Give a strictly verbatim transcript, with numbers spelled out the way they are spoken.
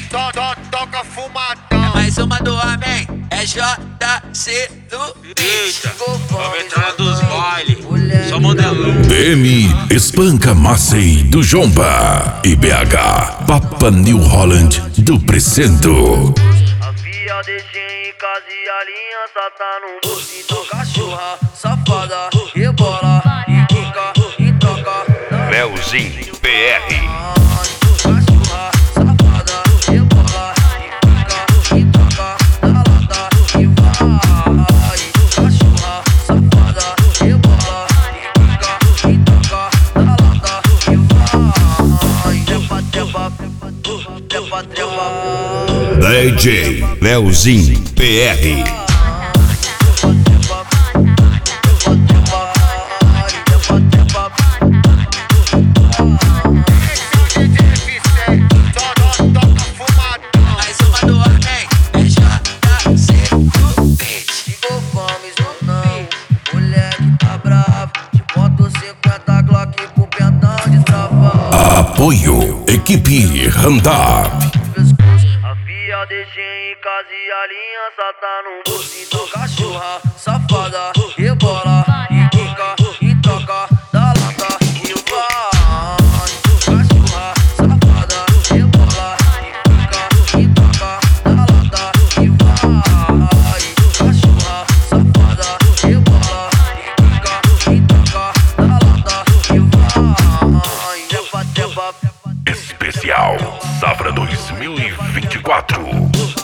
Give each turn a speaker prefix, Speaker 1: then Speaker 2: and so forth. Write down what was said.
Speaker 1: to, to, toca fumadão.
Speaker 2: Mais uma do homem, é J C do
Speaker 3: Eita, a veterana dos bailes, só modelão.
Speaker 4: D M Espanca Massey do Jomba e B H Papa New Holland do Precento.
Speaker 5: A fia deixei em casa e a aliança tá no doce. Então cachorra, safada, rebola e quica e toca.
Speaker 6: Leozinho P R.
Speaker 5: Cachorra, safada, rebola e quica e toca. Da lata e vai. Cachorra, safada, rebola e quica e toca. Da lata e vai. Trepa, trepa, trepa, trepa.
Speaker 6: D J Leozinho P R.
Speaker 4: Apoio Equipe Randap.
Speaker 5: A fia deixei em casa e a aliança tá no doce. Então cachorra, safada, rebola e quica e toca. Da lata e vai. Cachorra, safada, rebola e quica e toca. Da lata e vai. Cachorra, safada, rebola e quica e toca. Da lata e vai. Trepa, trepa.
Speaker 4: Especial Safra dois mil e vinte e quatro.